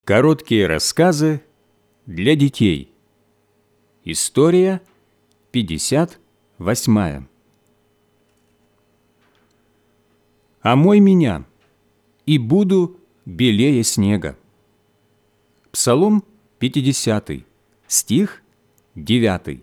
Короткие рассказы для детей. История 58. «Омой меня, и буду белее снега». Псалом 50, стих 9.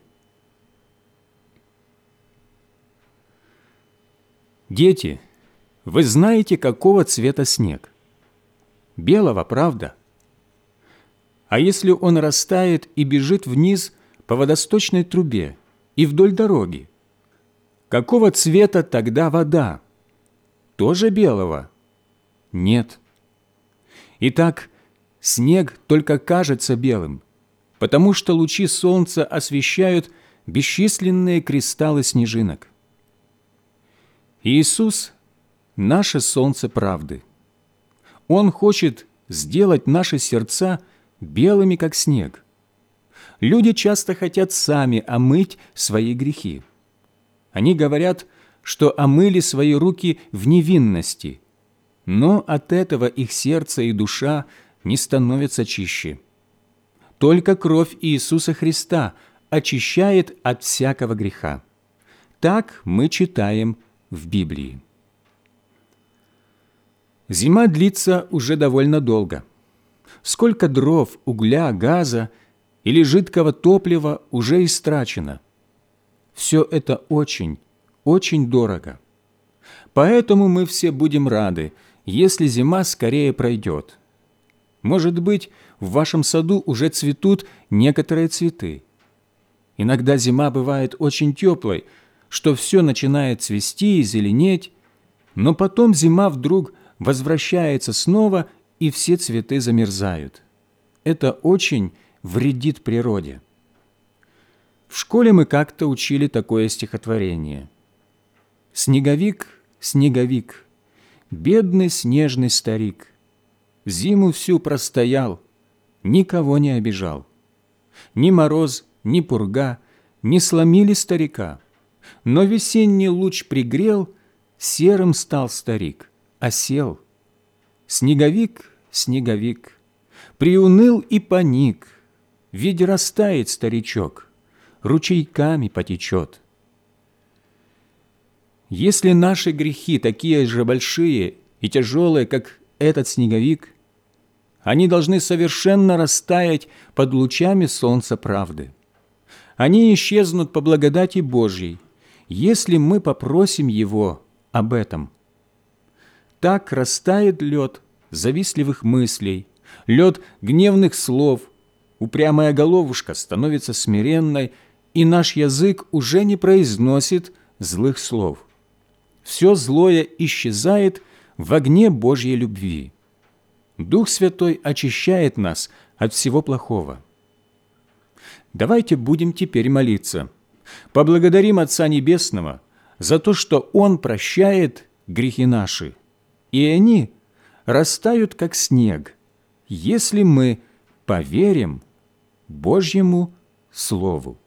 Дети, вы знаете, какого цвета снег? Белого, правда? А если он растает и бежит вниз по водосточной трубе и вдоль дороги? Какого цвета тогда вода? Тоже белого? Нет. Итак, снег только кажется белым, потому что лучи солнца освещают бесчисленные кристаллы снежинок. Иисус – наше солнце правды. Он хочет сделать наши сердца белыми, как снег. Люди часто хотят сами омыть свои грехи. Они говорят, что омыли свои руки в невинности, но от этого их сердце и душа не становятся чище. Только кровь Иисуса Христа очищает от всякого греха. Так мы читаем в Библии. Зима длится уже довольно долго. Сколько дров, угля, газа или жидкого топлива уже истрачено. Все это очень, очень дорого. Поэтому мы все будем рады, если зима скорее пройдет. Может быть, в вашем саду уже цветут некоторые цветы. Иногда зима бывает очень теплой, что все начинает цвести и зеленеть, но потом зима вдруг возвращается снова, и все цветы замерзают. Это очень вредит природе. В школе мы как-то учили такое стихотворение. «Снеговик, снеговик, бедный снежный старик, зиму всю простоял, никого не обижал. Ни мороз, ни пурга не сломили старика, но весенний луч пригрел, серым стал старик, осел. Снеговик, снеговик, приуныл и поник, ведь растает старичок, ручейками потечет». Если наши грехи такие же большие и тяжелые, как этот снеговик, они должны совершенно растаять под лучами солнца правды. Они исчезнут по благодати Божьей, если мы попросим Его об этом. Так растает лед завистливых мыслей, лед гневных слов, упрямая головушка становится смиренной, и наш язык уже не произносит злых слов. Все злое исчезает в огне Божьей любви. Дух Святой очищает нас от всего плохого. Давайте будем теперь молиться. Поблагодарим Отца Небесного за то, что Он прощает грехи наши, и они растают, как снег, если мы поверим Божьему Слову.